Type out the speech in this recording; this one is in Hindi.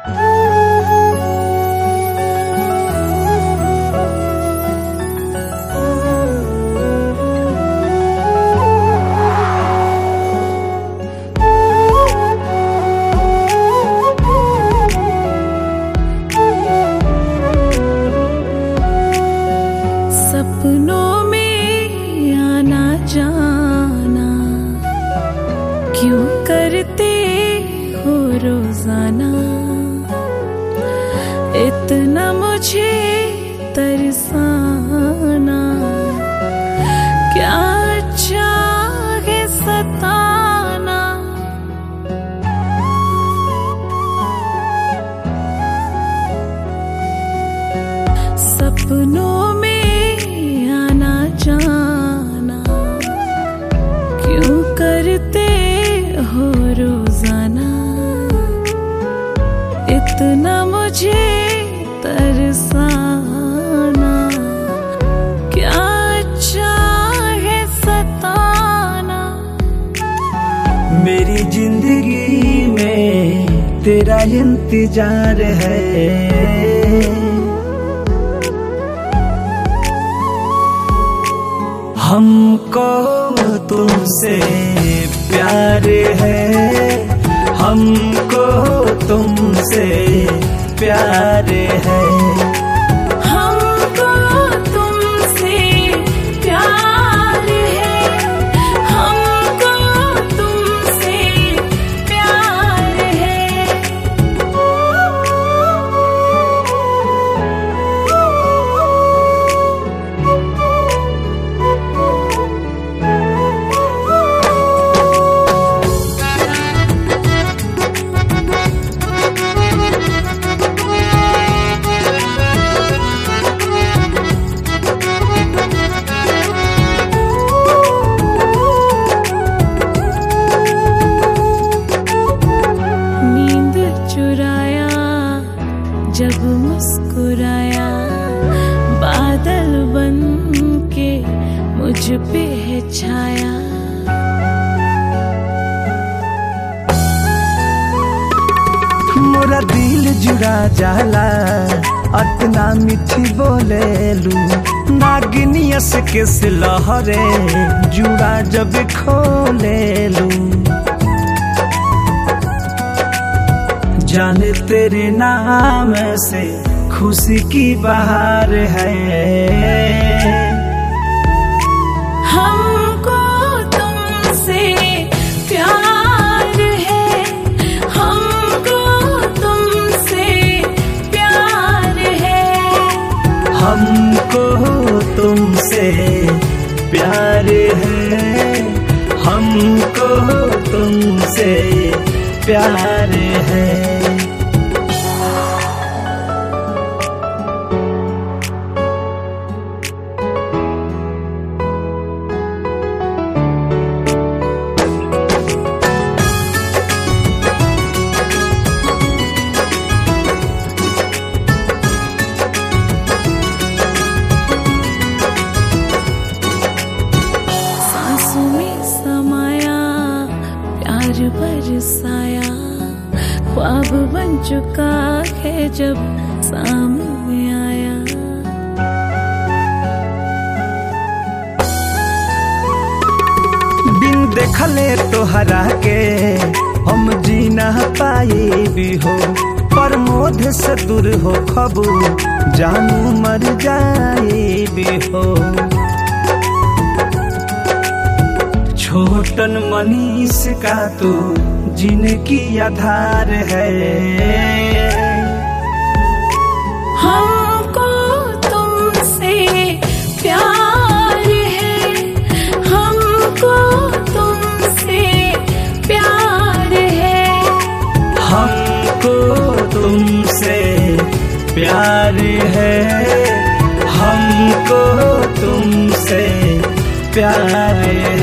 सपनों में आना जाना क्यों करते हो रोजाना, इतना मुझे तरसाना, क्या चाहे सताना। सपनों में आना जाना क्यों करते हो रोजाना, इतना मुझे तरसाना, क्या चाहे सताना। मेरी जिंदगी में तेरा इंतजार है, हमको तुमसे प्यार है, हमको तुमसे प्यार है, हमको तुमसे प्यार है, हमको तुमसे प्यार है। चुराया जब मुस्कुराया, बादल बन के मुझ पे है छाया। मोरा दिल जुड़ा जाला, अतना मीठी बोलेलू, नागिनियस के लहरे जुड़ा जब खोलेलू। जाने तेरे नाम से खुशी की बहार है, हमको तुमसे प्यार है, हमको तुमसे प्यार है, हमको तुमसे प्यार है, हमको तुमसे प्यार है। सांसों में समाया प्यार बरसाया, ख्वाब बन चुका है जब सामने आया। बिन देखले तोहरा के हम जी ना पाए भी हो, पर मोध से दूर हो खबू जानू मर जाए भी हो। छोटन मनीष का तू जिनकी आधार है, हमको तुमसे प्यार है, हमको तुमसे प्यार है, हमको तुमसे प्यार है, हमको तुमसे प्यार है।